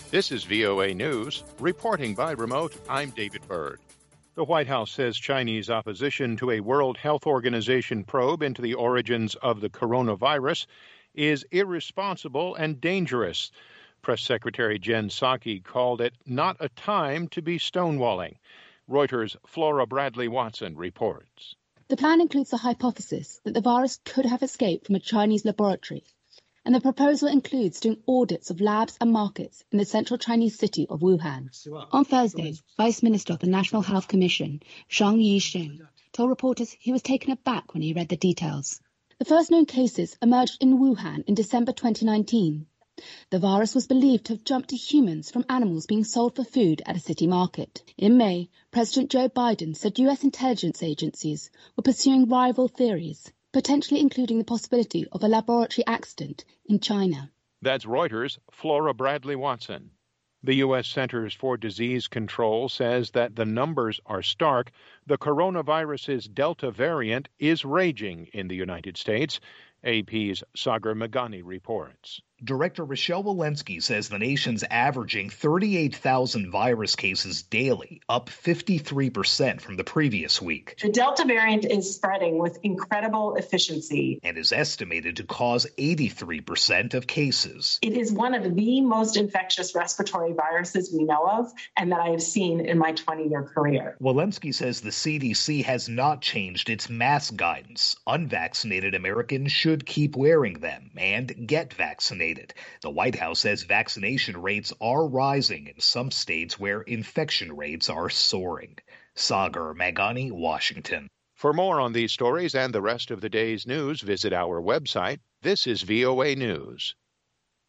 This is VOA News. Reporting by remote, I'm David Byrd. The White House says Chinese opposition to a World Health Organization probe into the origins of the coronavirus is irresponsible and dangerous. Press Secretary Jen Psaki called it not a time to be stonewalling. Reuters' Flora Bradley Watson reports. The plan includes the hypothesis that the virus could have escaped from a Chinese laboratory, and the proposal includes doing audits of labs and markets in the central Chinese city of Wuhan. On Thursday, Vice Minister of the National Health Commission, Zhang Yisheng, told reporters he was taken aback when he read the details. The first known cases emerged in Wuhan in December 2019. The virus was believed to have jumped to humans from animals being sold for food at a city market. In May, President Joe Biden said US intelligence agencies were pursuing rival theories, potentially including the possibility of a laboratory accident in China. That's Reuters' Flora Bradley Watson. The U.S. Centers for Disease Control says that the numbers are stark. The coronavirus's Delta variant is raging in the United States. AP's Sagar Meghani reports. Director Rochelle Walensky says the nation's averaging 38,000 virus cases daily, up 53% from the previous week. The Delta variant is spreading with incredible efficiency and is estimated to cause 83% of cases. It is one of the most infectious respiratory viruses we know of and that I have seen in my 20-year career. Walensky says the CDC has not changed its mask guidance. Unvaccinated Americans should keep wearing them and get vaccinated. The White House says vaccination rates are rising in some states where infection rates are soaring. Sagar Meghani, Washington. For more on these stories and the rest of the day's news, visit our website. This is VOA News.